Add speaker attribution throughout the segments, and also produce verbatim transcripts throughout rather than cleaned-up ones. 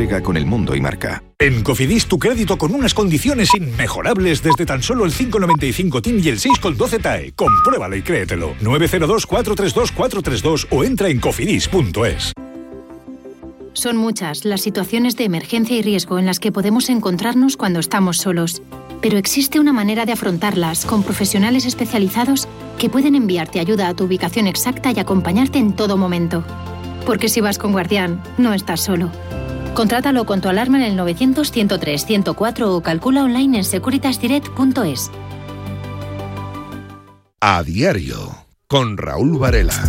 Speaker 1: Juega con el mundo y marca.
Speaker 2: En Cofidis, tu crédito con unas condiciones inmejorables desde tan solo el cinco coma noventa y cinco T I N y el seis coma doce T A E. Compruébalo y créetelo. nueve cero dos, cuatro tres dos, cuatro tres dos o entra en cofidis punto es.
Speaker 3: Son muchas las situaciones de emergencia y riesgo en las que podemos encontrarnos cuando estamos solos. Pero existe una manera de afrontarlas con profesionales especializados que pueden enviarte ayuda a tu ubicación exacta y acompañarte en todo momento. Porque si vas con Guardián, no estás solo. Contrátalo con tu alarma en el novecientos, ciento tres, ciento cuatro o calcula online en securitas direct punto es.
Speaker 4: A diario, con Raúl Varela.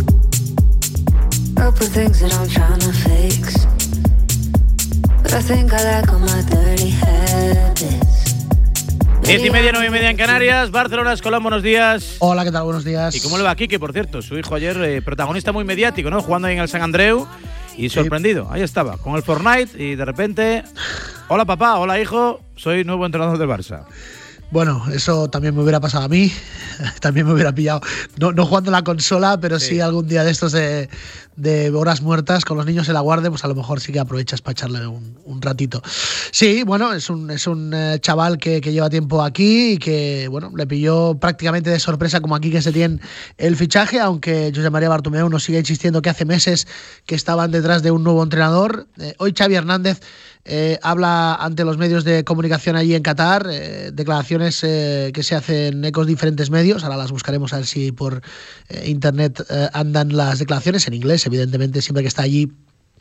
Speaker 5: Diez y media, nueve y media en Canarias. Barcelona, Escolán, buenos días.
Speaker 6: Hola, ¿qué tal? Buenos días.
Speaker 5: ¿Y cómo le va a Quique, por cierto? Su hijo ayer, eh, protagonista muy mediático, ¿no? Jugando ahí en el San Andreu y sorprendido. Ahí estaba, con el Fortnite y de repente… Hola papá, hola hijo, soy nuevo entrenador del Barça.
Speaker 6: Bueno, eso también me hubiera pasado a mí, también me hubiera pillado, no, no jugando la consola, pero sí, sí algún día de estos de, de horas muertas con los niños en la guardia, pues a lo mejor sí que aprovechas para echarle un, un ratito. Sí, bueno, es un, es un eh, chaval que, que lleva tiempo aquí y que, bueno, le pilló prácticamente de sorpresa como aquí que se tiene el fichaje, aunque Josep María Bartomeu nos sigue insistiendo que hace meses que estaban detrás de un nuevo entrenador. Eh, hoy Xavi Hernández Eh, habla ante los medios de comunicación allí en Qatar, eh, declaraciones eh, que se hacen en ecos diferentes medios, ahora las buscaremos a ver si por eh, internet eh, andan las declaraciones, en inglés evidentemente, siempre que está allí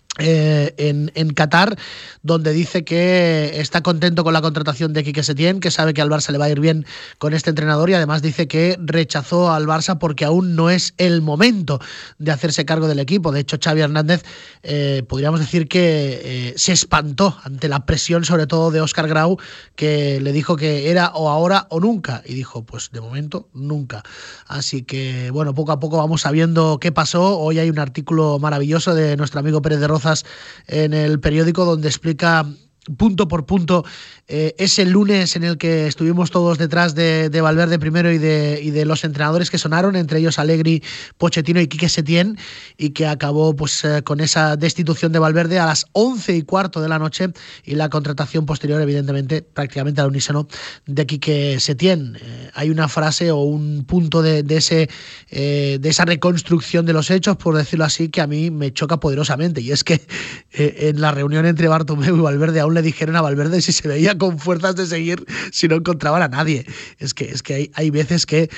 Speaker 6: Eh, en, en Qatar, donde dice que está contento con la contratación de Quique Setién, que sabe que al Barça le va a ir bien con este entrenador y además dice que rechazó al Barça porque aún no es el momento de hacerse cargo del equipo. De hecho, Xavi Hernández eh, podríamos decir que eh, se espantó ante la presión sobre todo de Óscar Grau, que le dijo que era o ahora o nunca y dijo pues de momento nunca. Así que bueno, poco a poco vamos sabiendo qué pasó. Hoy hay un artículo maravilloso de nuestro amigo Pérez de Rozas en el periódico donde explica punto por punto eh, ese lunes en el que estuvimos todos detrás de, de Valverde primero y de, y de los entrenadores que sonaron, entre ellos Allegri, Pochettino y Quique Setién, y que acabó pues eh, con esa destitución de Valverde a las once y cuarto de la noche y la contratación posterior, evidentemente, prácticamente al unísono de Quique Setién. Eh, hay una frase o un punto de, de, ese, eh, de esa reconstrucción de los hechos, por decirlo así, que a mí me choca poderosamente, y es que eh, en la reunión entre Bartomeu y Valverde aún le dijeron a Valverde si se veía con fuerzas de seguir si no encontraban a nadie. Es que, es que hay, hay veces que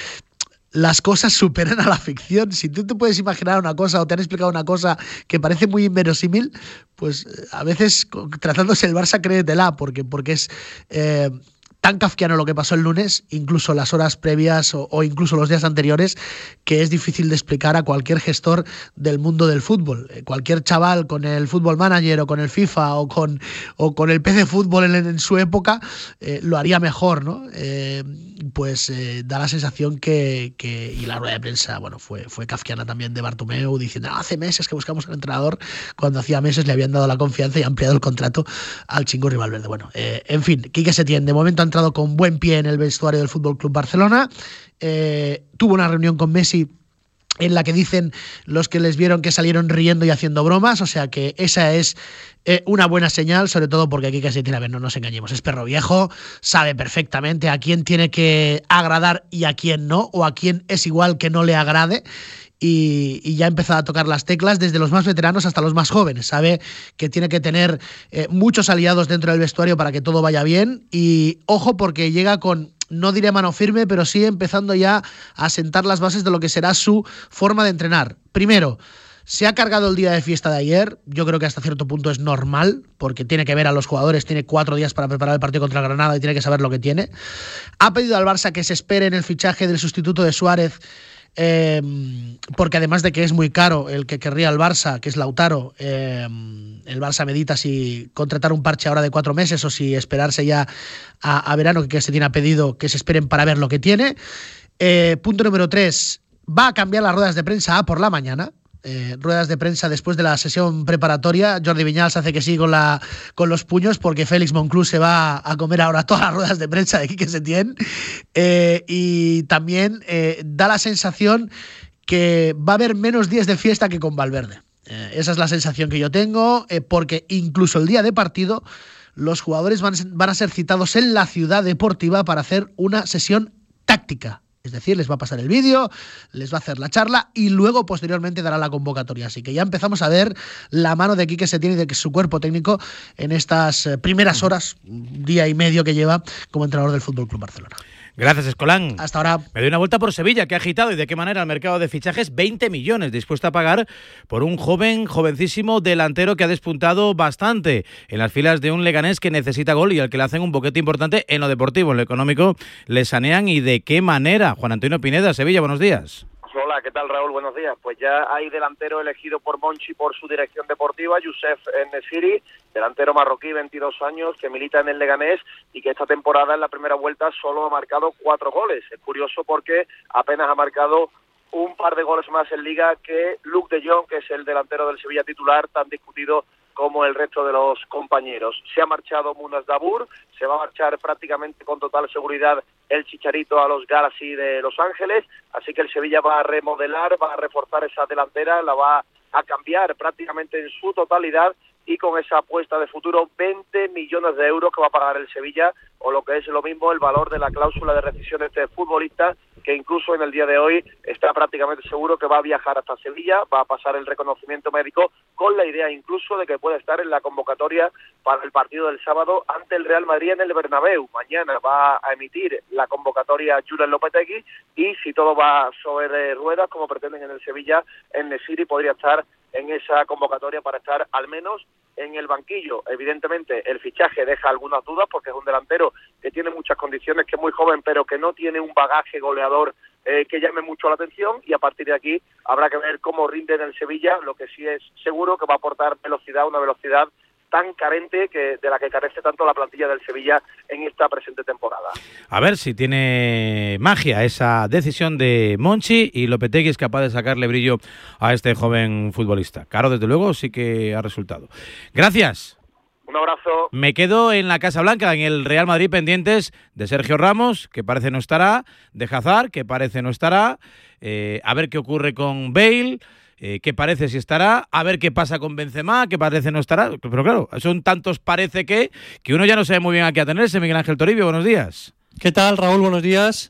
Speaker 6: las cosas superan a la ficción. Si tú te puedes imaginar una cosa o te han explicado una cosa que parece muy inverosímil, pues a veces tratándose el Barça, créetela, porque, porque es eh, tan kafkiano lo que pasó el lunes, incluso las horas previas o, o incluso los días anteriores, que es difícil de explicar a cualquier gestor del mundo del fútbol. Eh, cualquier chaval con el Football Manager o con el FIFA o con, o con el P C Fútbol en, en su época eh, lo haría mejor, ¿no? Eh, pues eh, da la sensación que, que y la rueda de prensa, bueno, fue, fue kafkiana también de Bartomeu, diciendo ah, hace meses que buscamos al entrenador, cuando hacía meses le habían dado la confianza y ampliado el contrato al Chingurri Valverde. Bueno, eh, en fin, Quique Setién de momento ha entrado con buen pie en el vestuario del F C Barcelona, eh, tuvo una reunión con Messi en la que dicen los que les vieron que salieron riendo y haciendo bromas, o sea que esa es eh, una buena señal, sobre todo porque aquí casi tiene, a ver, no nos engañemos, es perro viejo, sabe perfectamente a quién tiene que agradar y a quién no, o a quién es igual que no le agrade. Y, y ya ha empezado a tocar las teclas desde los más veteranos hasta los más jóvenes. Sabe que tiene que tener eh, muchos aliados dentro del vestuario para que todo vaya bien. Y ojo, porque llega con, no diré mano firme, pero sí empezando ya a sentar las bases de lo que será su forma de entrenar. Primero, se ha cargado el día de fiesta de ayer. Yo creo que hasta cierto punto es normal, porque tiene que ver a los jugadores, tiene cuatro días para preparar el partido contra el Granada y tiene que saber lo que tiene. Ha pedido al Barça que se espere en el fichaje del sustituto de Suárez, Eh, porque además de que es muy caro el que querría el Barça, que es Lautaro, eh, el Barça medita si contratar un parche ahora de cuatro meses o si esperarse ya a, a verano, que se tiene pedido que se esperen para ver lo que tiene. Eh, punto número tres, va a cambiar las ruedas de prensa a por la mañana. Eh, ruedas de prensa después de la sesión preparatoria. Jordi Viñals hace que sí con, la, con los puños, porque Félix Monclús se va a comer ahora todas las ruedas de prensa de Quique Setién, eh, y también eh, da la sensación que va a haber menos días de fiesta que con Valverde. Eh, esa es la sensación que yo tengo, eh, porque incluso el día de partido los jugadores van, van a ser citados en la ciudad deportiva para hacer una sesión táctica. Es decir, les va a pasar el vídeo, les va a hacer la charla y luego posteriormente dará la convocatoria. Así que ya empezamos a ver la mano de Quique Setién y de su cuerpo técnico en estas primeras horas, día y medio que lleva como entrenador del F C Barcelona.
Speaker 5: Gracias, Escolán.
Speaker 6: Hasta ahora.
Speaker 5: Me doy una vuelta por Sevilla, que ha agitado y de qué manera el mercado de fichajes, veinte millones dispuesto a pagar por un joven, jovencísimo delantero que ha despuntado bastante en las filas de un Leganés que necesita gol y al que le hacen un boquete importante en lo deportivo, en lo económico le sanean y de qué manera. Juan Antonio Pineda, Sevilla, buenos días.
Speaker 1: Hola, ¿qué tal, Raúl? Buenos días. Pues ya hay delantero elegido por Monchi por su dirección deportiva, Youssef En-Nesyri, delantero marroquí, veintidós años, que milita en el Leganés y que esta temporada en la primera vuelta solo ha marcado cuatro goles. Es curioso porque apenas ha marcado un par de goles más en Liga que Luke de Jong, que es el delantero del Sevilla titular, tan discutido como el resto de los compañeros. Se ha marchado Munas Dabour, se va a marchar prácticamente con total seguridad el Chicharito a los Galaxy de Los Ángeles, así que el Sevilla va a remodelar, va a reforzar esa delantera, la va a cambiar prácticamente en su totalidad y con esa apuesta de futuro veinte millones de euros que va a pagar el Sevilla, o lo que es lo mismo el valor de la cláusula de rescisión de este futbolista, que incluso en el día de hoy está prácticamente seguro que va a viajar hasta Sevilla, va a pasar el reconocimiento médico con la idea incluso de que pueda estar en la convocatoria para el partido del sábado ante el Real Madrid en el Bernabéu. Mañana va a emitir la convocatoria Julen Lopetegui y si todo va sobre ruedas, como pretenden en el Sevilla, En-Nesyri podría estar en esa convocatoria para estar al menos en el banquillo. Evidentemente el fichaje deja algunas dudas porque es un delantero que tiene muchas condiciones, que es muy joven pero que no tiene un bagaje goleador eh, que llame mucho la atención, y a partir de aquí habrá que ver cómo rinde en el Sevilla. Lo que sí es seguro que va a aportar velocidad, una velocidad tan carente que de la que carece tanto la plantilla del Sevilla en esta presente temporada.
Speaker 5: A ver si tiene magia esa decisión de Monchi y Lopetegui es capaz de sacarle brillo a este joven futbolista. Caro, desde luego, sí que ha resultado. Gracias.
Speaker 1: Un abrazo.
Speaker 5: Me quedo en la Casa Blanca, en el Real Madrid, pendientes de Sergio Ramos, que parece no estará, de Hazard, que parece no estará, eh, a ver qué ocurre con Bale, Eh, ¿qué parece si estará? A ver qué pasa con Benzema, que parece no estará. Pero claro, son tantos parece que que uno ya no sabe muy bien a qué atenerse. Miguel Ángel Toribio, buenos días.
Speaker 7: ¿Qué tal, Raúl? Buenos días.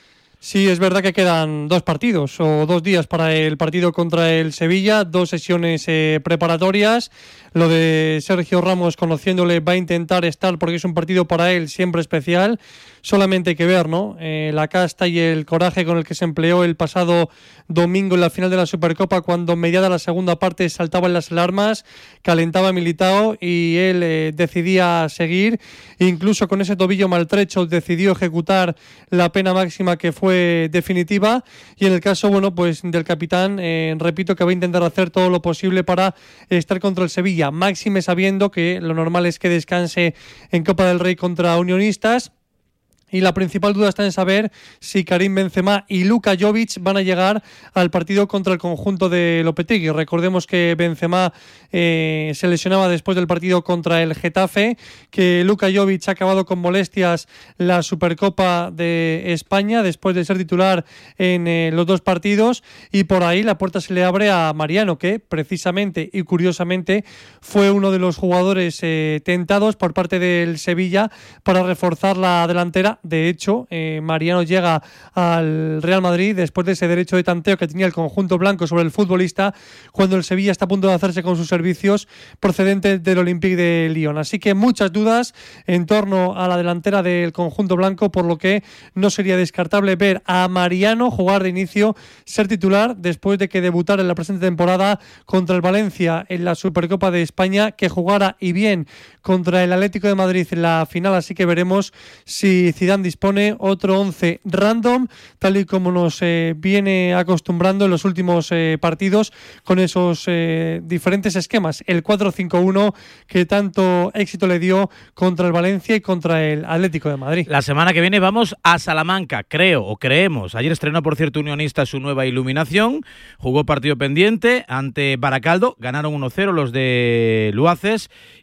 Speaker 7: Sí, es verdad que quedan dos partidos o dos días para el partido contra el Sevilla, dos sesiones eh, preparatorias. Lo de Sergio Ramos, conociéndole, va a intentar estar porque es un partido para él siempre especial. Solamente hay que ver, ¿no? Eh, la casta y el coraje con el que se empleó el pasado domingo en la final de la Supercopa, cuando mediada la segunda parte saltaban las alarmas, calentaba Militao y él eh, decidía seguir. Incluso con ese tobillo maltrecho decidió ejecutar la pena máxima, que fue definitiva. Y en el caso, bueno, pues del capitán, eh, repito que va a intentar hacer todo lo posible para estar contra el Sevilla, máxime sabiendo que lo normal es que descanse en Copa del Rey contra Unionistas. Y la principal duda está en saber si Karim Benzema y Luka Jovic van a llegar al partido contra el conjunto de Lopetegui. Recordemos que Benzema eh, se lesionaba después del partido contra el Getafe, que Luka Jovic ha acabado con molestias la Supercopa de España después de ser titular en eh, los dos partidos, y por ahí la puerta se le abre a Mariano, que precisamente y curiosamente fue uno de los jugadores eh, tentados por parte del Sevilla para reforzar la delantera. De hecho, eh, Mariano llega al Real Madrid después de ese derecho de tanteo que tenía el conjunto blanco sobre el futbolista, cuando el Sevilla está a punto de hacerse con sus servicios procedentes del Olympique de Lyon. Así que muchas dudas en torno a la delantera del conjunto blanco, por lo que no sería descartable ver a Mariano jugar de inicio, ser titular, después de que debutara en la presente temporada contra el Valencia en la Supercopa de España, que jugara y bien contra el Atlético de Madrid en la final. Así que veremos si Zidane dispone otro once random, tal y como nos eh, viene acostumbrando en los últimos eh, partidos, con esos eh, diferentes esquemas. El cuatro cinco uno que tanto éxito le dio contra el Valencia y contra el Atlético de Madrid.
Speaker 5: La semana que viene vamos a Salamanca, creo o creemos. Ayer estrenó, por cierto, Unionista su nueva iluminación. Jugó partido pendiente ante Baracaldo. Ganaron uno cero los de Luaces.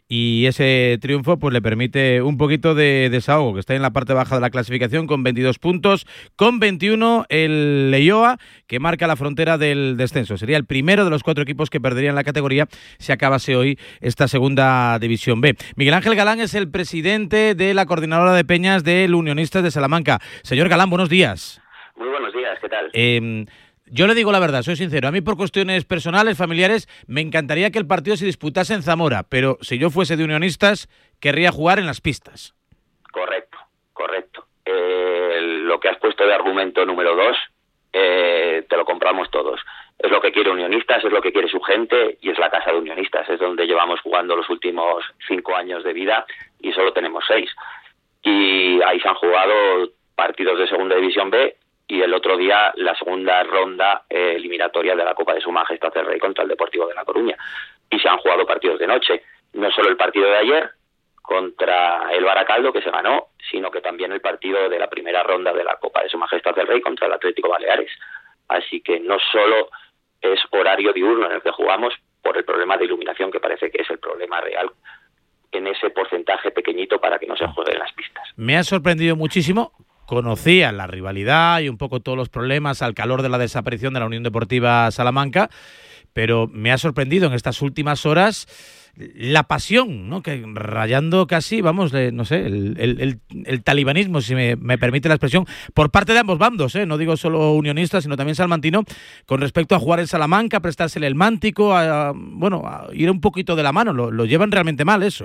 Speaker 5: y ese triunfo pues le permite un poquito de desahogo, que está en la parte baja de la clasificación con veintidós puntos, con veintiuno el Leioa, que marca la frontera del descenso. Sería el primero de los cuatro equipos que perderían la categoría si acabase hoy esta segunda división B. Miguel Ángel Galán es el presidente de la coordinadora de peñas del Unionistas de Salamanca. Señor Galán, buenos días.
Speaker 8: Muy buenos días, ¿qué tal?
Speaker 5: Eh, yo le digo la verdad, soy sincero. A mí por cuestiones personales, familiares, me encantaría que el partido se disputase en Zamora, pero si yo fuese de Unionistas, querría jugar en las pistas.
Speaker 8: Correcto, correcto. Eh, lo que has puesto de argumento número dos, eh, te lo compramos todos. Es lo que quiere Unionistas, es lo que quiere su gente y es la casa de Unionistas. Es donde llevamos jugando los últimos cinco años de vida y solo tenemos seis. Y ahí se han jugado partidos de Segunda División B y el otro día la segunda ronda eh, eliminatoria de la Copa de Su Majestad el Rey contra el Deportivo de La Coruña. Y se han jugado partidos de noche. No solo el partido de ayer contra el Baracaldo, que se ganó, sino que también el partido de la primera ronda de la Copa de Su Majestad el Rey contra el Atlético Baleares. Así que no solo es horario diurno en el que jugamos por el problema de iluminación, que parece que es el problema real en ese porcentaje pequeñito para que no se juegue en las pistas.
Speaker 5: Me ha sorprendido muchísimo. Conocía la rivalidad y un poco todos los problemas al calor de la desaparición de la Unión Deportiva Salamanca, pero me ha sorprendido en estas últimas horas la pasión, ¿no? Que rayando casi, vamos, eh, no sé, el, el, el, el talibanismo, si me, me permite la expresión, por parte de ambos bandos, ¿eh? No digo solo unionistas, sino también salmantino, con respecto a jugar en Salamanca, prestársele el mántico, a, bueno, a ir un poquito de la mano. Lo, lo llevan realmente mal eso.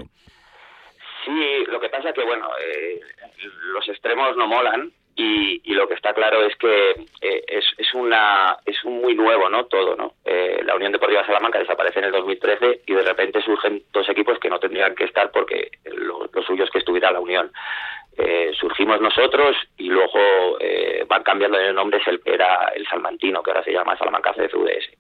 Speaker 8: Sí, lo que pasa es que, bueno, eh, los extremos no molan y, y lo que está claro es que eh, es, es una es un muy nuevo, ¿no? Todo, ¿no? Eh, la Unión Deportiva Salamanca desaparece en el dos mil trece y de repente surgen dos equipos que no tendrían que estar porque lo, lo suyo es que estuviera la Unión. Eh, surgimos nosotros y luego eh, van cambiando de nombre, es el que era el salmantino, que ahora se llama Salamanca C F U D S.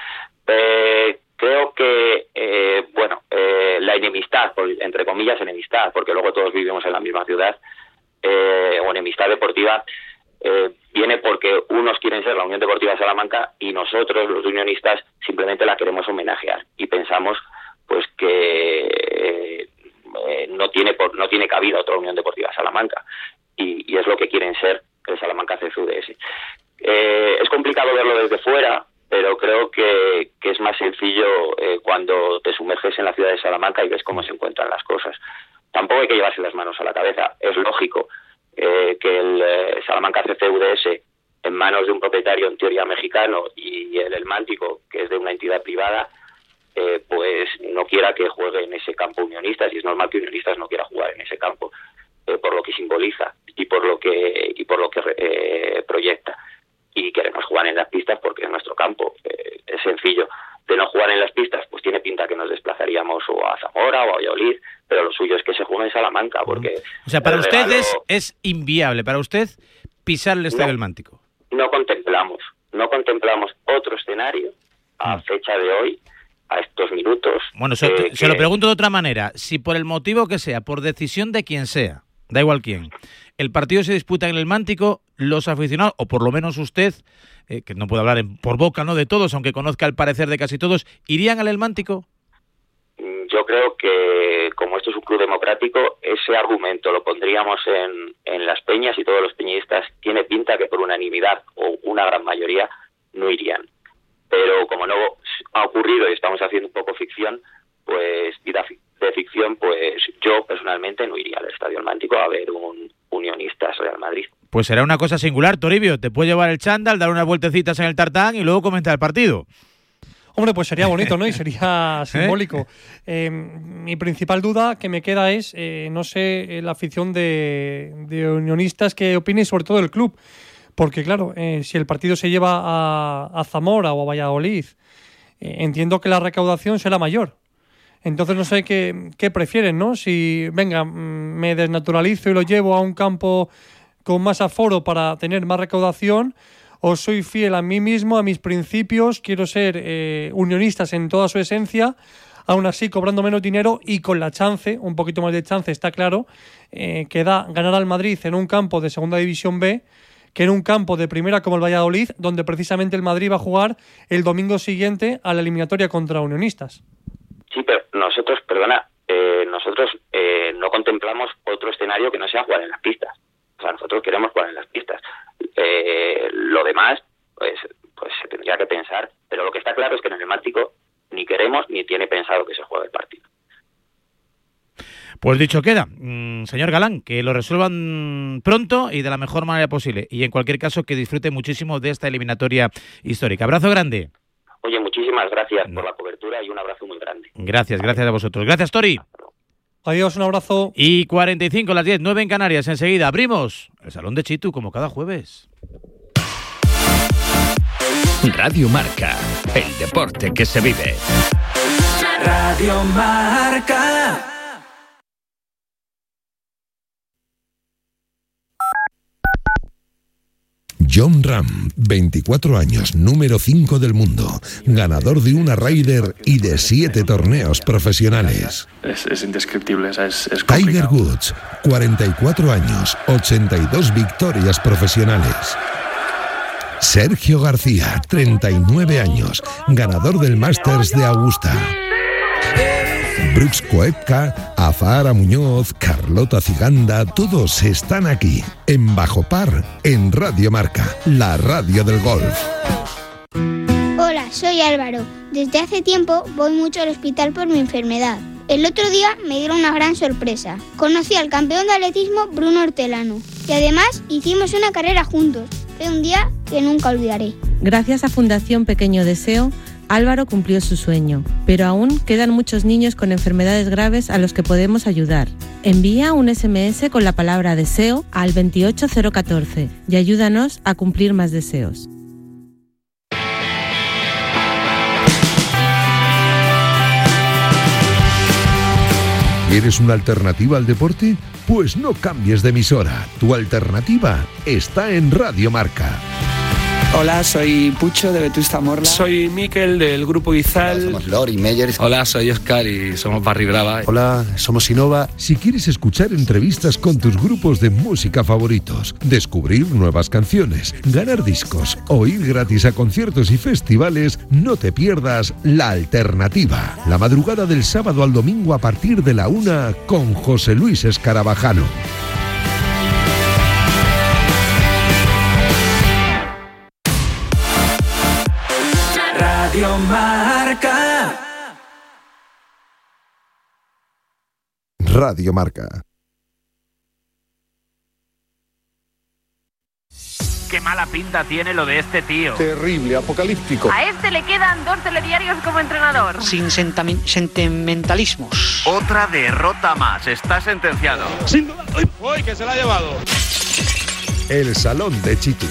Speaker 8: Eh, creo que, eh, bueno, eh, la enemistad, entre comillas enemistad, porque luego todos vivimos en la misma ciudad, eh, o enemistad deportiva, eh, viene porque unos quieren ser la Unión Deportiva Salamanca y nosotros, los unionistas, simplemente la queremos homenajear y pensamos pues que eh, eh, no tiene por, no tiene cabida otra Unión Deportiva Salamanca y, y es lo que quieren ser el Salamanca C F U D S. Eh, es complicado verlo desde fuera, pero creo que, que es más sencillo eh, cuando te sumerges en la ciudad de Salamanca y ves cómo se encuentran las cosas. Tampoco hay que llevarse las manos a la cabeza. Es lógico eh, que el eh, Salamanca C F U D S, en manos de un propietario en teoría mexicano, y el El Mántico, que es de una entidad privada, eh, pues no quiera que juegue en ese campo Unionistas, y es normal que Unionistas no quiera jugar en ese campo, eh, por lo que simboliza y por lo que y por lo que eh, proyecta. Y queremos jugar en las pistas porque es nuestro campo. Eh, es sencillo. De no jugar en las pistas, pues tiene pinta que nos desplazaríamos o a Zamora o a Valladolid, pero lo suyo es que se juegue en Salamanca, porque...
Speaker 5: O sea, para usted
Speaker 8: regalo...
Speaker 5: es, es inviable, para usted, pisar el Estadio
Speaker 8: no,
Speaker 5: del Mántico.
Speaker 8: No contemplamos, no contemplamos otro escenario a fecha de hoy, a estos minutos.
Speaker 5: Bueno, se,
Speaker 8: eh,
Speaker 5: se
Speaker 8: que...
Speaker 5: lo pregunto de otra manera. Si por el motivo que sea, por decisión de quien sea, da igual quién, el partido se disputa en el Mántico, los aficionados, o por lo menos usted, eh, que no puede hablar en, por boca, ¿no?, de todos, aunque conozca el parecer de casi todos, ¿irían al El Mántico?
Speaker 8: Yo creo que, como esto es un club democrático, ese argumento lo pondríamos en, en las peñas y todos los peñistas. Tiene pinta que por unanimidad o una gran mayoría no irían. Pero como no ha ocurrido y estamos haciendo un poco ficción, pues vida de ficción, pues yo personalmente no iría al Estadio El Mántico a ver un Unionistas Real Madrid.
Speaker 5: Pues será una cosa singular, Toribio. Te puede llevar el chándal, dar unas vueltecitas en el tartán y luego comentar el partido.
Speaker 7: Hombre, pues sería bonito, ¿no? Y sería simbólico. Eh, mi principal duda que me queda es, eh, no sé, la afición de, de unionistas, ¿qué opine sobre todo el club? Porque, claro, eh, si el partido se lleva a, a Zamora o a Valladolid, eh, entiendo que la recaudación será mayor. Entonces no sé qué, qué prefieren, ¿no? Si, venga, me desnaturalizo y lo llevo a un campo con más aforo para tener más recaudación, o soy fiel a mí mismo, a mis principios, quiero ser eh, unionistas en toda su esencia, aún así cobrando menos dinero y con la chance, un poquito más de chance, está claro, eh, que da ganar al Madrid en un campo de Segunda División B que en un campo de primera como el Valladolid, donde precisamente el Madrid va a jugar el domingo siguiente a la eliminatoria contra Unionistas.
Speaker 8: Sí, pero nosotros, perdona, eh, nosotros eh, no contemplamos otro escenario que no sea jugar en las pistas. O sea, nosotros queremos jugar en las pistas. Eh, lo demás, pues, pues se tendría que pensar, pero lo que está claro es que en el neumático ni queremos ni tiene pensado que se juegue el partido.
Speaker 5: Pues dicho queda, mm, señor Galán, que lo resuelvan pronto y de la mejor manera posible. Y en cualquier caso, que disfrute muchísimo de esta eliminatoria histórica. Abrazo grande.
Speaker 8: Oye, muchísimas gracias no. por la cobertura y un abrazo muy grande.
Speaker 5: Gracias, gracias a vosotros. Gracias, Tori.
Speaker 7: Adiós, un abrazo.
Speaker 5: Y cuarenta y cinco, las diez, nueve en Canarias. Enseguida abrimos el Salón de Chitu, como cada jueves.
Speaker 9: Radio Marca, el deporte que se vive.
Speaker 10: Radio Marca.
Speaker 4: John Ram, veinticuatro años, número cinco del mundo, ganador de una Ryder y de siete torneos profesionales.
Speaker 11: Es, es indescriptible, es, es
Speaker 4: Tiger Woods, cuarenta y cuatro años, ochenta y dos victorias profesionales. Sergio García, treinta y nueve años, ganador del Masters de Augusta. Brooks Koepka, Azahara Muñoz, Carlota Ciganda, todos están aquí, en Bajo Par, en Radio Marca, la radio del golf.
Speaker 12: Hola, soy Álvaro. Desde hace tiempo voy mucho al hospital por mi enfermedad. El otro día me dieron una gran sorpresa. Conocí al campeón de atletismo Bruno Hortelano y además hicimos una carrera juntos. Fue un día que nunca olvidaré.
Speaker 13: Gracias a Fundación Pequeño Deseo, Álvaro cumplió su sueño, pero aún quedan muchos niños con enfermedades graves a los que podemos ayudar. Envía un ese eme ese con la palabra deseo al veintiocho cero catorce y ayúdanos a cumplir más deseos.
Speaker 4: ¿Quieres una alternativa al deporte? Pues no cambies de emisora. Tu alternativa está en Radio Marca.
Speaker 14: Hola, soy Pucho de Vetusta Morla.
Speaker 15: Soy Miquel del Grupo Izal.
Speaker 16: Hola, somos Lori Meyer.
Speaker 17: Hola, soy Oscar y somos Barry Brava.
Speaker 4: Hola, somos Innova. Si quieres escuchar entrevistas con tus grupos de música favoritos, descubrir nuevas canciones, ganar discos o ir gratis a conciertos y festivales, no te pierdas La Alternativa. La madrugada del sábado al domingo a partir de la una con José Luis Escarabajano.
Speaker 10: Radio Marca.
Speaker 4: Radio Marca.
Speaker 18: Qué mala pinta tiene lo de este tío.
Speaker 19: Terrible, apocalíptico.
Speaker 20: A este le quedan dos telediarios como entrenador.
Speaker 21: Sin sentamen- sentimentalismos.
Speaker 18: Otra derrota más. Está sentenciado.
Speaker 19: Sin duda. ¡Uy! ¡Uy, que se la ha llevado!
Speaker 4: El Salón de Chitu.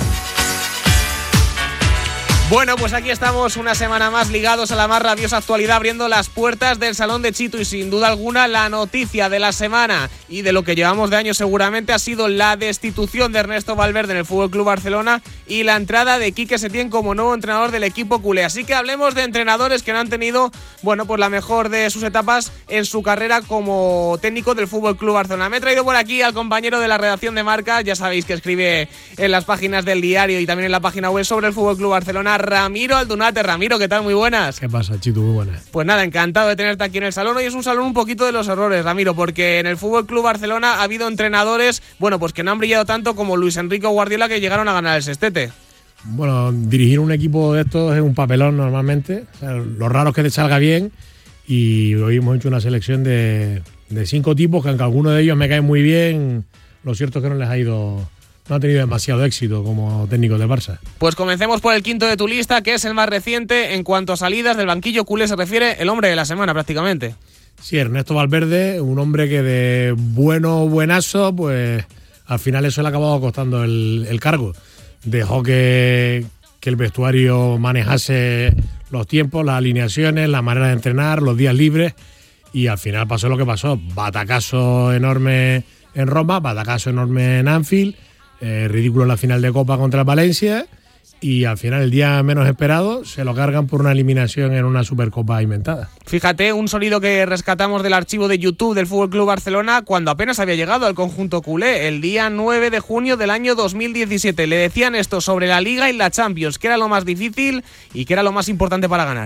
Speaker 22: Bueno, pues aquí estamos una semana más ligados a la más rabiosa actualidad, abriendo las puertas del Salón de Chitu y sin duda alguna la noticia de la semana y de lo que llevamos de año seguramente ha sido la destitución de Ernesto Valverde en el F C Barcelona y la entrada de Quique Setién como nuevo entrenador del equipo culé. Así que hablemos de entrenadores que no han tenido, bueno, pues la mejor de sus etapas en su carrera como técnico del F C Barcelona. Me he traído por aquí al compañero de la redacción de Marca, ya sabéis que escribe en las páginas del diario y también en la página web sobre el F C Barcelona, Ramiro Aldunate. Ramiro, ¿qué tal? Muy buenas.
Speaker 23: ¿Qué pasa, Chitu? Muy buenas.
Speaker 22: Pues nada, encantado de tenerte aquí en el salón. Hoy es un salón un poquito de los errores, Ramiro, porque en el F C Barcelona ha habido entrenadores, bueno, pues que no han brillado tanto como Luis Enrique Guardiola, que llegaron a ganar el sextete.
Speaker 23: Bueno, dirigir un equipo de estos es un papelón normalmente. O sea, lo raro es que te salga bien y hoy hemos hecho una selección de, de cinco tipos que aunque algunos de ellos me caen muy bien, lo cierto es que no les ha ido... No ha tenido demasiado éxito como técnico de Barça.
Speaker 22: Pues comencemos por el quinto de tu lista, que es el más reciente en cuanto a salidas del banquillo culé se refiere, el hombre de la semana prácticamente.
Speaker 23: Sí, Ernesto Valverde, un hombre que de bueno buenazo, pues al final eso le ha acabado costando el, el cargo. Dejó que, que el vestuario manejase los tiempos, las alineaciones, la manera de entrenar, los días libres y al final pasó lo que pasó. Batacazo enorme en Roma, batacazo enorme en Anfield. Eh, ridículo en la final de Copa contra el Valencia y al final el día menos esperado se lo cargan por una eliminación en una Supercopa inventada.
Speaker 22: Fíjate, un sonido que rescatamos del archivo de YouTube del F C Barcelona cuando apenas había llegado al conjunto culé, el día nueve de junio del año dos mil diecisiete. Le decían esto sobre la Liga y la Champions, que era lo más difícil y que era lo más importante para ganar.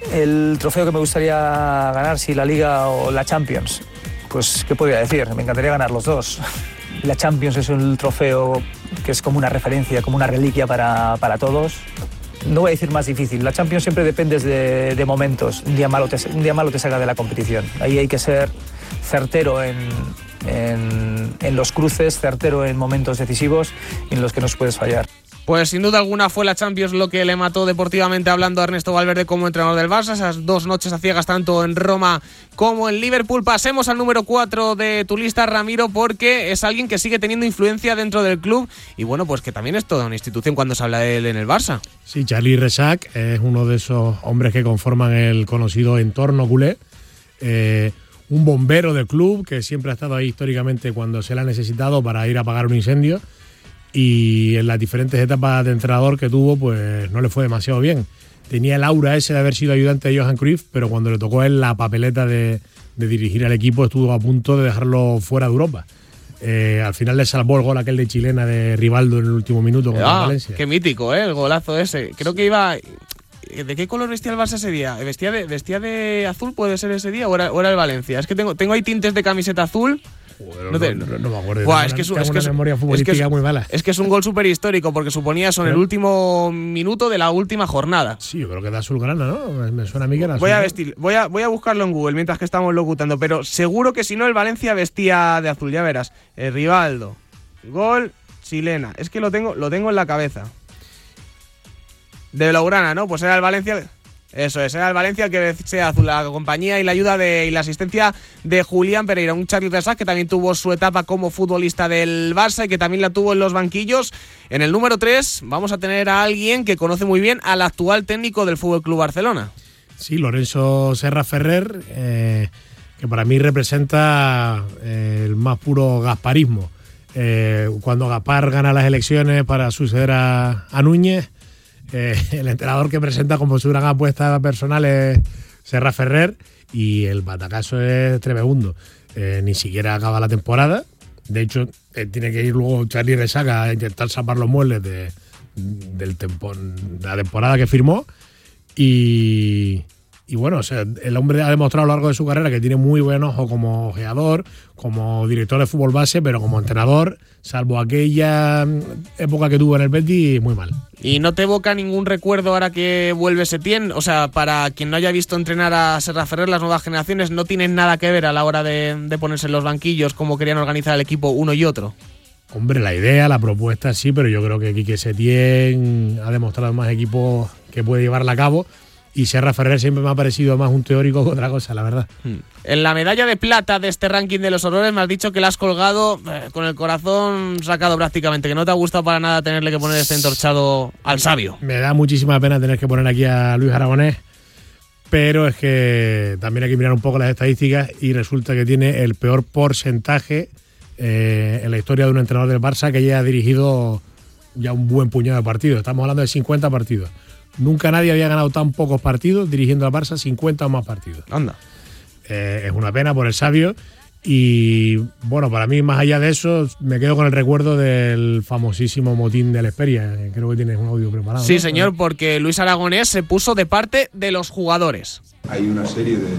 Speaker 2: El trofeo que me gustaría ganar, si la Liga o la Champions, pues ¿qué podría decir? Me encantaría ganar los dos. La Champions es un trofeo que es como una referencia, como una reliquia para, para todos. No voy a decir más difícil, la Champions siempre depende de, de momentos, un día, malo te, un día malo te saca de la competición. Ahí hay que ser certero en, en, en los cruces, certero en momentos decisivos en los que no puedes fallar.
Speaker 22: Pues sin duda alguna fue la Champions lo que le mató deportivamente hablando a Ernesto Valverde como entrenador del Barça, esas dos noches a ciegas tanto en Roma como en Liverpool. Pasemos al número cuatro de tu lista, Ramiro, porque es alguien que sigue teniendo influencia dentro del club y bueno, pues que también es toda una institución cuando se habla de él en el Barça.
Speaker 23: Sí, Charlie Rexach es uno de esos hombres que conforman el conocido entorno culé, eh, un bombero del club que siempre ha estado ahí históricamente cuando se le ha necesitado para ir a apagar un incendio. Y en las diferentes etapas de entrenador que tuvo, pues no le fue demasiado bien. Tenía el aura ese de haber sido ayudante de Johan Cruyff, pero cuando le tocó a él la papeleta de, de dirigir al equipo, estuvo a punto de dejarlo fuera de Europa. Eh, al final le salvó el gol aquel de chilena de Rivaldo en el último minuto contra
Speaker 22: ah,
Speaker 23: Valencia.
Speaker 22: Qué mítico, ¿eh? El golazo ese. Creo que iba... ¿De qué color vestía el Barça ese día? ¿Vestía de, vestía de azul puede ser ese día o era, o era el Valencia? Es que tengo, tengo ahí tintes de camiseta azul...
Speaker 23: Joder, no, te, no, no, no me acuerdo.
Speaker 22: Buah, es que es, es, que es,
Speaker 23: memoria futbolística
Speaker 22: es, que es,
Speaker 23: muy mala.
Speaker 22: Es que es un gol súper histórico porque suponía eso en el último minuto de la última jornada.
Speaker 23: Sí, yo creo que da azulgrana, ¿no? Me, me suena a mí que era azul.
Speaker 22: Voy a vestir, voy a, voy a buscarlo en Google mientras que estamos locutando, pero seguro que si no el Valencia vestía de azul, ya verás. El Rivaldo, gol chilena. Es que lo tengo, lo tengo en la cabeza. De Blaugrana, ¿no? Pues era el Valencia. Eso es, era el Valencia el que vestía azul, la compañía y la ayuda de, y la asistencia de Julián Pereira, un Charlie Rexach que también tuvo su etapa como futbolista del Barça y que también la tuvo en los banquillos. En el número tres vamos a tener a alguien que conoce muy bien al actual técnico del F C Barcelona.
Speaker 23: Sí, Lorenzo Serra Ferrer, eh, que para mí representa eh, el más puro gasparismo. Eh, cuando Gaspar gana las elecciones para suceder a, a Núñez, Eh, el entrenador que presenta como su gran apuesta personal es Serra Ferrer y el batacazo es tremendo. Eh, ni siquiera acaba la temporada. De hecho, eh, tiene que ir luego Charlie Rexach a intentar zapar los muebles de, del tempo, de la temporada que firmó. Y, y bueno, o sea, el hombre ha demostrado a lo largo de su carrera que tiene muy buen ojo como ojeador, como director de fútbol base, pero como entrenador, salvo aquella época que tuvo en el Betis, muy mal.
Speaker 22: ¿Y no te evoca ningún recuerdo ahora que vuelve Setién? O sea, para quien no haya visto entrenar a Serra Ferrer, las nuevas generaciones no tienen nada que ver a la hora de, de ponerse en los banquillos, cómo querían organizar el equipo uno y otro.
Speaker 23: Hombre, la idea, la propuesta sí, pero yo creo que Quique Setién ha demostrado más equipos que puede llevarla a cabo. Y Serra Ferrer siempre me ha parecido más un teórico que otra cosa, la verdad.
Speaker 22: En la medalla de plata de este ranking de los horrores me has dicho que la has colgado eh, con el corazón sacado prácticamente, que no te ha gustado para nada tenerle que poner este entorchado al sabio.
Speaker 23: Me da muchísima pena tener que poner aquí a Luis Aragonés, pero es que también hay que mirar un poco las estadísticas y resulta que tiene el peor porcentaje eh, en la historia de un entrenador del Barça que haya dirigido ya un buen puñado de partidos. Estamos hablando de cincuenta partidos. Nunca nadie había ganado tan pocos partidos dirigiendo al Barça, cincuenta o más partidos.
Speaker 22: Anda.
Speaker 23: Eh, es una pena por el sabio. Y bueno, para mí, más allá de eso, me quedo con el recuerdo del famosísimo motín de la Esperia. Creo que tienes un audio preparado.
Speaker 22: Sí,
Speaker 23: ¿no?
Speaker 22: señor, porque Luis Aragonés se puso de parte de los jugadores.
Speaker 3: Hay una serie de,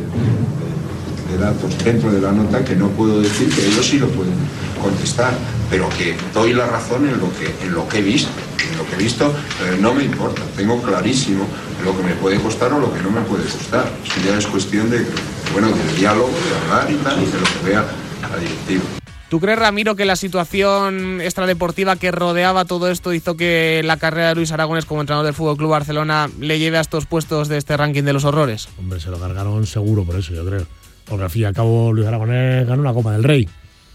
Speaker 3: de, de datos dentro de la nota que no puedo decir, que ellos sí lo pueden contestar, pero que doy la razón en lo que, en lo que he visto. En lo que he visto eh, no me importa, tengo clarísimo lo que me puede costar o lo que no me puede costar. Eso ya es cuestión de, bueno, de diálogo, de hablar y tal, y de lo que vea la directiva.
Speaker 22: ¿Tú crees, Ramiro, que la situación extradeportiva que rodeaba todo esto hizo que la carrera de Luis Aragonés como entrenador del F C Barcelona le lleve a estos puestos de este ranking de los horrores?
Speaker 23: Hombre, se lo cargaron seguro por eso, yo creo. Porque al fin y al cabo Luis Aragonés ganó una Copa del Rey.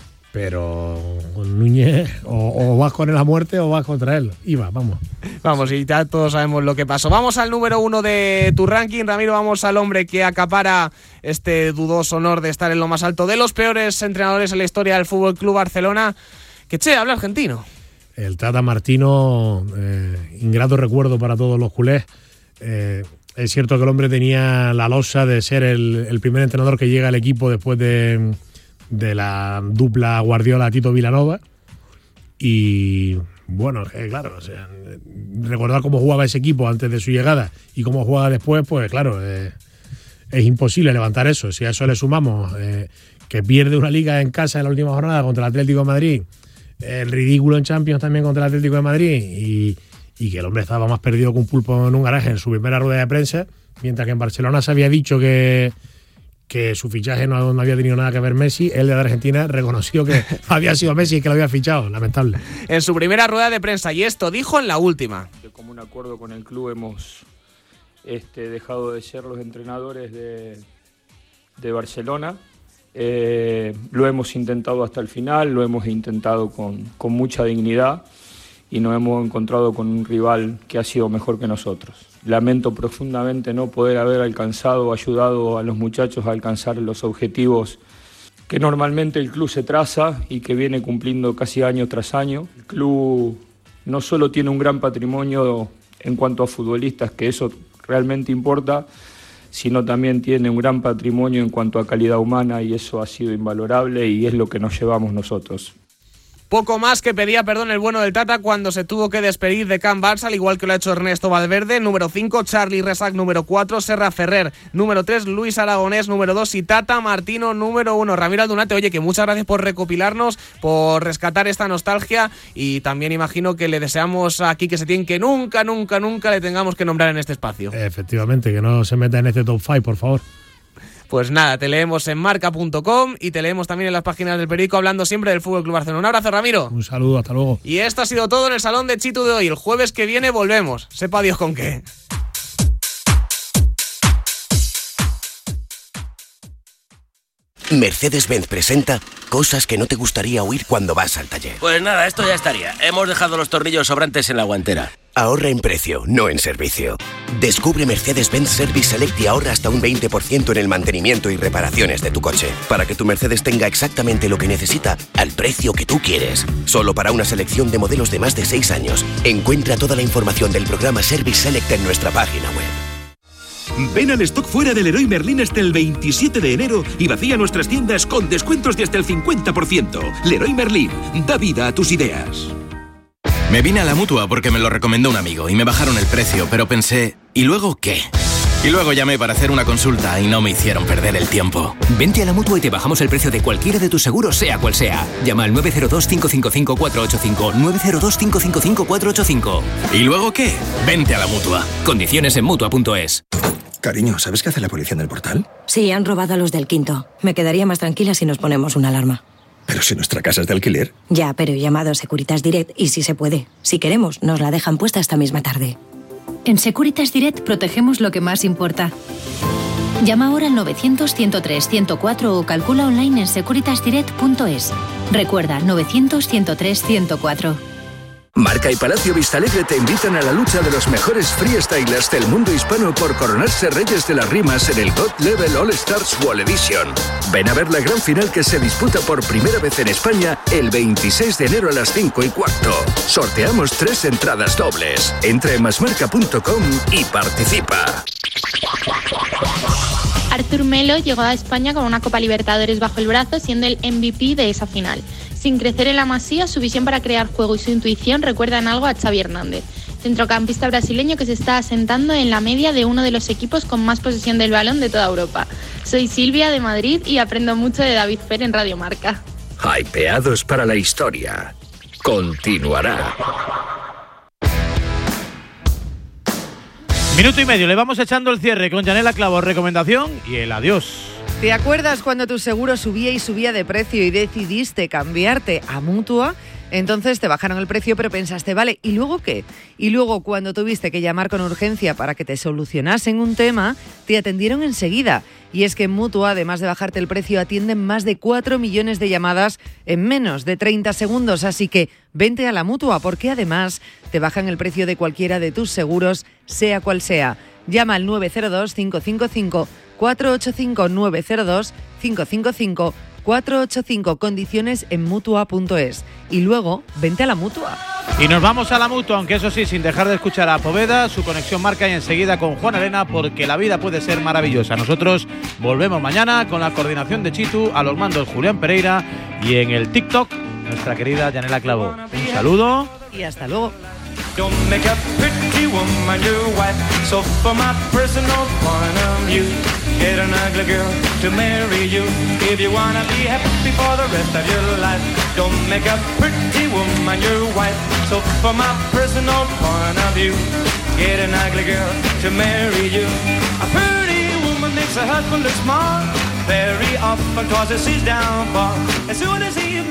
Speaker 23: Pero con Núñez o, o vas con él a muerte o vas contra él. Iba, vamos.
Speaker 22: Vamos, y ya todos sabemos lo que pasó. Vamos al número uno de tu ranking, Ramiro. Vamos al hombre que acapara este dudoso honor de estar en lo más alto de los peores entrenadores en la historia del F C Barcelona. Que che, habla argentino.
Speaker 23: El Tata Martino, eh, ingrato recuerdo para todos los culés. Eh, es cierto que el hombre tenía la losa de ser el, el primer entrenador que llega al equipo después de... de la dupla Guardiola-Tito Vilanova y Bueno, eh, claro, o sea, recordar cómo jugaba ese equipo antes de su llegada y cómo juega después, pues claro, eh, es imposible levantar eso. Si a eso le sumamos eh, que pierde una liga en casa en la última jornada contra el Atlético de Madrid, el ridículo en Champions también contra el Atlético de Madrid y, y que el hombre estaba más perdido que un pulpo en un garaje en su primera rueda de prensa, mientras que en Barcelona se había dicho que que su fichaje no, no había tenido nada que ver Messi, él de Argentina reconoció que había sido Messi y que lo había fichado, lamentable.
Speaker 22: En su primera rueda de prensa, y esto dijo en la última.
Speaker 15: De común acuerdo con el club hemos este, dejado de ser los entrenadores de, de Barcelona. Eh, lo hemos intentado hasta el final, lo hemos intentado con, con mucha dignidad y nos hemos encontrado con un rival que ha sido mejor que nosotros. Lamento profundamente no poder haber alcanzado o ayudado a los muchachos a alcanzar los objetivos que normalmente el club se traza y que viene cumpliendo casi año tras año. El club no solo tiene un gran patrimonio en cuanto a futbolistas, que eso realmente importa, sino también tiene un gran patrimonio en cuanto a calidad humana y eso ha sido invalorable y es lo que nos llevamos nosotros.
Speaker 22: Poco más que pedía perdón el bueno del Tata cuando se tuvo que despedir de Can Barça, al igual que lo ha hecho Ernesto Valverde. Número cinco, Charly Resac, número cuatro, Serra Ferrer, número tres, Luis Aragonés, número dos y Tata Martino, número uno. Ramiro Aldunate, oye, que muchas gracias por recopilarnos, por rescatar esta nostalgia y también imagino que le deseamos aquí que se tiene que nunca, nunca, nunca le tengamos que nombrar en este espacio.
Speaker 23: Efectivamente, que no se meta en este top cinco, por favor.
Speaker 22: Pues nada, te leemos en marca punto com y te leemos también en las páginas del periódico, hablando siempre del F C Barcelona. Un abrazo, Ramiro.
Speaker 23: Un saludo, hasta luego.
Speaker 22: Y esto ha sido todo en el Salón de Chitu de hoy. El jueves que viene volvemos. Sepa Dios con qué.
Speaker 1: Mercedes-Benz presenta cosas que no te gustaría oír cuando vas al taller.
Speaker 6: Pues nada, esto ya estaría. Hemos dejado los tornillos sobrantes en la guantera.
Speaker 1: Ahorra en precio, no en servicio. Descubre Mercedes-Benz Service Select y ahorra hasta un veinte por ciento en el mantenimiento y reparaciones de tu coche, para que tu Mercedes tenga exactamente lo que necesita al precio que tú quieres. Solo para una selección de modelos de más de seis años. Encuentra toda la información del programa Service Select en nuestra página web.
Speaker 16: Ven al stock fuera del Leroy Merlin hasta el veintisiete de enero y vacía nuestras tiendas con descuentos de hasta el cincuenta por ciento. Leroy Merlin, da vida a tus ideas.
Speaker 24: Me vine a la Mutua porque me lo recomendó un amigo y me bajaron el precio, pero pensé, ¿y luego qué? Y luego llamé para hacer una consulta y no me hicieron perder el tiempo.
Speaker 25: Vente a la Mutua y te bajamos el precio de cualquiera de tus seguros, sea cual sea. Llama al nueve cero dos, cinco cinco cinco, cuatro ocho cinco, nueve cero dos, cinco cinco cinco, cuatro ocho cinco.
Speaker 24: ¿Y luego qué? Vente a la Mutua.
Speaker 25: Condiciones en Mutua punto es.
Speaker 26: Cariño, ¿sabes qué hace la policía en el portal?
Speaker 27: Sí, han robado a los del quinto. Me quedaría más tranquila si nos ponemos una alarma.
Speaker 26: Pero si nuestra casa es de alquiler.
Speaker 27: Ya, pero he llamado a Securitas Direct y si se puede. Si queremos, nos la dejan puesta esta misma tarde.
Speaker 28: En Securitas Direct protegemos lo que más importa. Llama ahora al novecientos, ciento tres, ciento cuatro o calcula online en securitas direct punto es. Recuerda, novecientos, ciento tres, ciento cuatro.
Speaker 29: Marca y Palacio Vistalegre te invitan a la lucha de los mejores freestylers del mundo hispano por coronarse reyes de las rimas en el God Level All Stars Wall Edition. Ven a ver la gran final que se disputa por primera vez en España el veintiséis de enero a las cinco y cuarto. Sorteamos tres entradas dobles. Entra en masmarca punto com y participa.
Speaker 30: Artur Melo llegó a España con una Copa Libertadores bajo el brazo, siendo el M V P de esa final. Sin crecer en la Masía, su visión para crear juego y su intuición recuerdan algo a Xavi Hernández, centrocampista brasileño que se está asentando en la media de uno de los equipos con más posesión del balón de toda Europa. Soy Silvia de Madrid y aprendo mucho de David Fer en Radio Marca.
Speaker 29: Hypeados para la historia. Continuará.
Speaker 5: Minuto y medio, le vamos echando el cierre con Yanela Clavo, recomendación y el adiós.
Speaker 31: ¿Te acuerdas cuando tu seguro subía y subía de precio y decidiste cambiarte a Mutua? Entonces te bajaron el precio, pero pensaste, vale, ¿y luego qué? Y luego, cuando tuviste que llamar con urgencia para que te solucionasen un tema, te atendieron enseguida. Y es que en Mutua, además de bajarte el precio, atienden más de cuatro millones de llamadas en menos de treinta segundos. Así que vente a la Mutua, porque además te bajan el precio de cualquiera de tus seguros, sea cual sea. Llama al nueve cero dos, cinco cinco cinco, cuatro ocho cinco, nueve cero dos, cinco cinco cinco, cuatro ocho cinco. Condiciones en Mutua punto es. Y luego, vente a la Mutua.
Speaker 5: Y nos vamos a la Mutua, aunque eso sí, sin dejar de escuchar a Poveda, su conexión Marca y enseguida con Juan Arena, porque la vida puede ser maravillosa. Nosotros volvemos mañana con la coordinación de Chitu, a los mandos Julián Pereira y en el TikTok nuestra querida Yanela Clavo. Un saludo
Speaker 31: y hasta luego.
Speaker 7: Don't make a pretty woman your wife. So for my personal point of view, get an ugly girl to marry you. If you wanna be happy for the rest of your life, don't make a pretty woman your wife. So for my personal point of view, get an ugly girl to marry you. A pretty woman makes her husband look smart very often causes his downfall. As soon as he